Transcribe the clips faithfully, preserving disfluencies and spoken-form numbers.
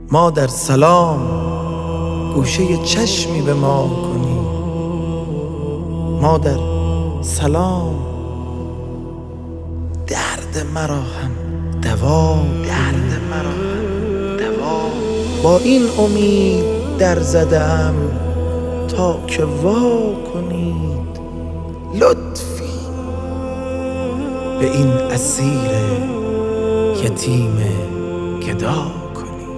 مادر سلام، گوشه چشمی به ما کنی. مادر سلام، درد مرا هم دوا، درد مرا هم دوا. با این امید در زدم تا که وا کنید لطفی به این اسیر یتیم گدا کنید.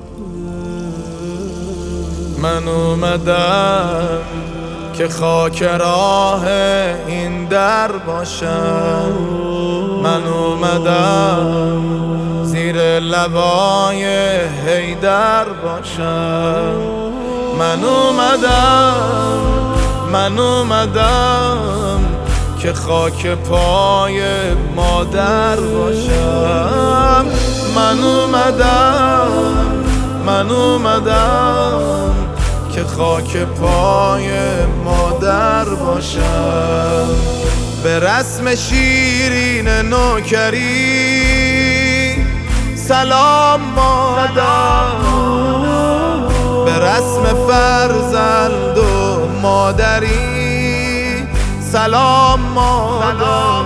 من اومدم که خاک راه این در باشم، من اومدم زیر لوای حیدر باشم، من اومدم من اومدم که خاک پای مادر باشم، من اومدم من اومدم که خاک پای مادر باشم. به رسم شیرین نوکری سلام مادر، به رسم فرزند و مادری سلام مادر،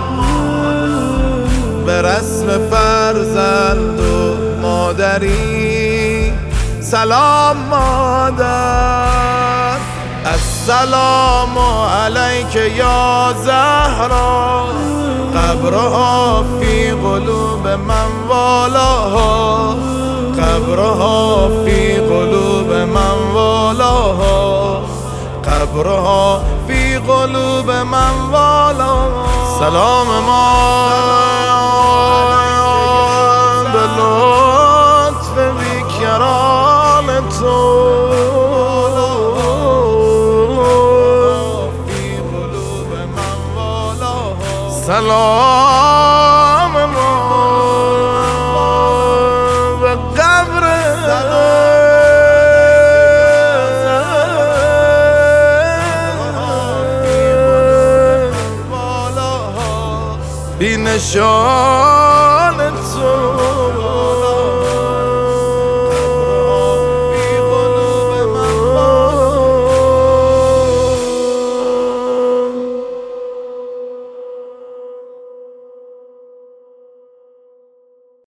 به رسم فرزند و مادری سلام مادر. السلام علیک یا زهرا، قبرها فی قلوب من والاها، قبرها فی قلوب من والاها، قبرها فی قلوب من والاها. سلام ما به لطف بیکران تو، سلام ما به قبر بی نشان